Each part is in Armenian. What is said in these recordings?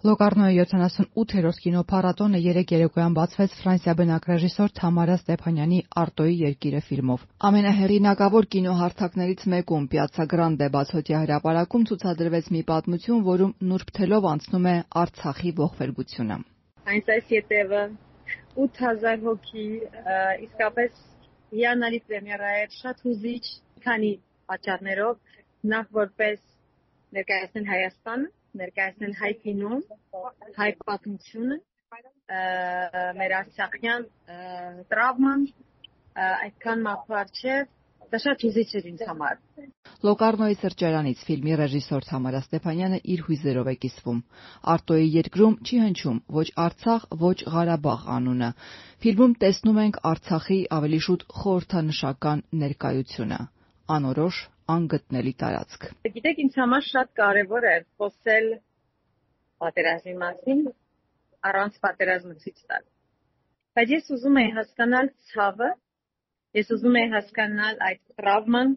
Լոկառնոյի 78-րդ կինոփառատոնը երեկ երեկոյան բացվեց Ֆրանսիա բնակ ռեժիսոր Թամարա Ստեփանյանի «Արտոյի երկիրը» ֆիլմով։ Ամենահեղինակավոր կինոհարթակներից մեկում Պյացցա Գրանդե բացօթյա հրապարակում ցուցադրվեց մի պատմություն, որում նուրբ թելով անցնում է Արցախի ողբերգությունը։ Այս ետևը 8000 հոգի, իսկապես հիանալի պրեմիերա էր, շատ հուզիչ, քանի պատճառներով, նախ որպես ներկայացնել Հայաստանը, ներկայացնել հայ կինոն, հայ պատմությունը, մեր արցախյան տրավման, այդքան մաքուր դա շատ հուզիչ էր ինձ համար։ Լոկառնոյի սրճարանից ֆիլմի ռեժիսոր Թամարա Ստեփանյանը իր հույզերով է կիսվում։ Արտոյի երկրում չի հնչում ոչ Արցախ, ոչ Ղարաբաղ անունը։ Ֆիլմում տեսնում ենք Արցախի ավելի շուտ խորհրդանշական ներկայությունը։ Անորոշ, անգտնելի տարածք։ Գիտեք, ինձ համար շատ կարևոր է խոսել պատերազմի մասին, առանց պատերազմը ցույց տալ։ Բայց ես ուզում եմ հասկանալ ցավը, ես ուզում եմ հասկանալ այդ տրավման,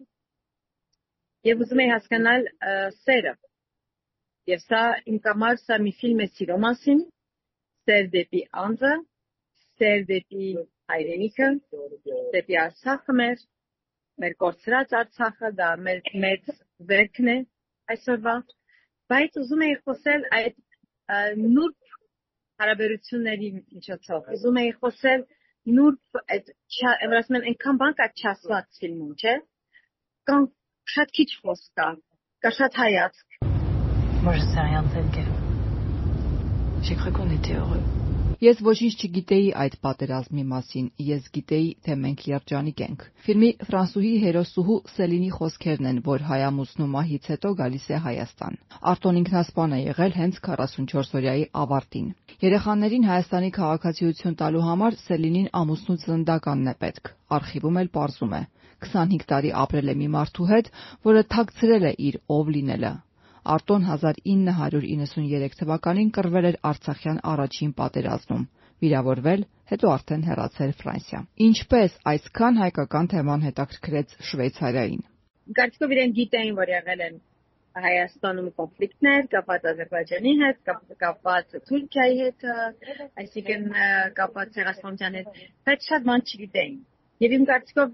եւ ուզում եմ հասկանալ սերը։ Եվ սա իմ համար սա մի ֆիլմ է սիրո մասին, սեր դեպի անձը, սեր դեպի հայրենիքը, դեպի Արցախը մեր կորցրած Արցախը, դա մեր մեծ վերքն է այսօրվա, բայց ուզում եմ խոսել այդ նուրբ հարաբերությունների միջոցով, ուզում եմ խոսել նուրբ այդ ասում են այնքան բան կա չասված ֆիլմում, չէ՞, կամ շատ քիչ խոսք կա շատ հայացք։ Moi je sais rien de cette guerre. J'ai cru qu'on était heureux. Ես ոչինչ չգիտեի այդ պատերազմի մասին, ես գիտեի, թե մենք երջանիկ ենք։ Ֆիլմի ֆրանսուհի հերոսուհու Սելինի խոսքերն են, որ հայամուսնու մահից հետո գալիս է Հայաստան։ Արտոն ինքնասպան է եղել հենց 44-օրյայի ավարտին։ Երեխաներին Հայաստանի քաղաքացիություն տալու համար Սելինին ամուսնու ծննդականն է պետք։ Արխիվում էլ պարզում է 25 տարի ապրել է մի մարդու հետ, որը թաքցրել է իր ով լինելը։ Արտոն 1993 թվականին կռվել էր Արցախյան առաջին պատերազմում, վիրավորվել, հետո արդեն հեռացել Ֆրանսիա։ Ինչպես այսքան հայկական թեման հետաքրքրեց Շվեյցարիային։ Կարծիքով իրենք գիտեին, որ եղել են Հայաստանում կոնֆլիկտներ, կապված Ադրբեջանի հետ, կապված Թուրքիայի հետ, այսինքն կապված Ցեղասպանության հետ, բայց շատ բան չգիտեին։ Եվ իմ կարծիքով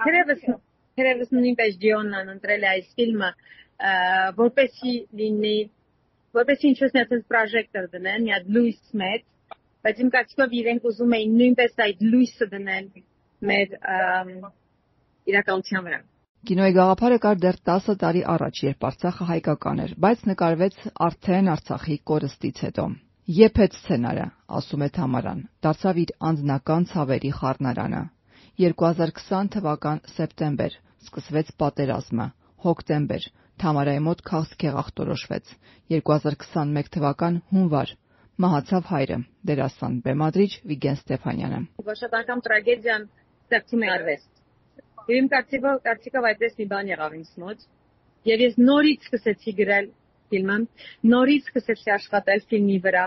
թերևս նույնպես Ջիոննան ընտրել է այս ֆիլմը որպեսի լինի, որպեսի ինչ-որ նույնպես պրոժեկտոր դնեն, մի հատ լույս մեծ, բայց իմ կարծիքով իրենք ուզում էին նույնպես այդ լույսը դնել մեր իրականության վրա։ Կինոյի գաղափարը կար դեռ 10 տարի առաջ, երբ Արցախը հայկական էր, բայց նկարվեց արդեն Արցախի կորստից հետո։ Եփեց սցենարը, ասում է Թամարան, դարձավ իր անձնական ցավերի խառնարանը։ 2020 թվական սեպտեմբեր սկսվեց պատերազմը, հոկտեմբեր Թամարայի մոտ քաղցկեղ ախտորոշվեց։ 2021 թվական հունվար մահացավ հայրը, դերասան, բեմադրիչ Վիգեն Ստեփանյանը։ Շատ անգամ տրագեդիան ստեղծում է արվեստ։ Եվ իմ կարծիքով այդպես մի բան եղավ ինձ մոտ։ Եվ ես նորից սկսեցի գրել ֆիլմը, նորից սկսեցի աշխատել ֆիլմի վրա։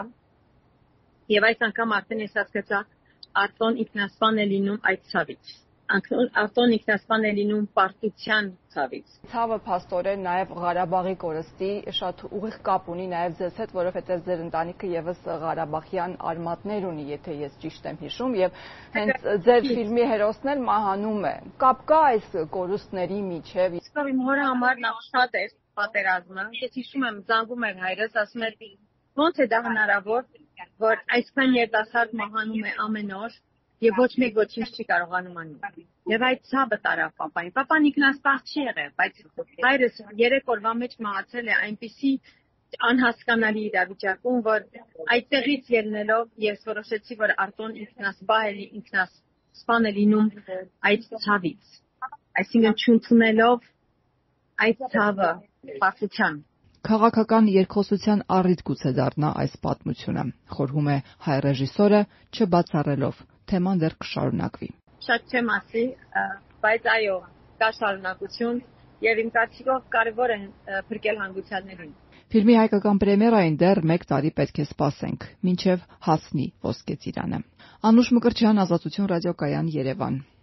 Եվ այս անգամ արդեն ես հասկացա, Արտոն ինքնասպան է լինում այդ ցավից։ Արտոն ինքնասպան է լինում պարտության ցավից։ Ցավը փաստորեն նաև Ղարաբաղի կորստի շատ ուղիղ կապ ունի նաև ձեզ հետ, որովհետև ձեր ընտանիքը եւս Ղարաբաղյան արմատներ ունի, եթե ես ճիշտ եմ հիշում, եւ հենց ձեր ֆիլմի հերոսն էլ մահանում է։ Կապ կա այս կորուստների միջև։ Իսկ իմ հորը համար նա շատ էր պատերազմը։ Ես հիշում եմ, զանգում էր հայրս, ասում էր. «Ոնց է դա հնարավոր, որ այսքան երիտասարդ մահանում է ամեն օր»։ Եվ ոչ մեկ ոչինչ չի կարողանում անել։ Եվ այդ ցավը տարավ պապային։ Պապան ինքնասպան չի եղել, բայց հայրս 3 օրվա մեջ մահացել է այնպիսի անհասկանալի իրավիճակում, որ այդտեղից ելնելով ես որոշեցի, որ Արտոն ինքնասպան է լինում այդ ցավից։ Այսինքն չընդունելով այդ ցավը պարտության։ Քաղաքական երկխոսության առիթ գուցե դառնա այս պատմությունը, խորհում է հայ ռեժիսորը, չբացառելով թեման դեռ կշարունակվի։ Շատ չեմ ասի, բայց այո, կա շարունակություն եւ իմ կարծիքով կարեւոր է փրկել հանգուցյալներին։ Ֆիլմի հայկական պրեմիերային դեռ 1 տարի պետք է սպասենք, մինչև հասնի Ոսկե ծիրանը։ Անուշ Մկրտչյան, Ազատություն ռադիոկայան, Երևան։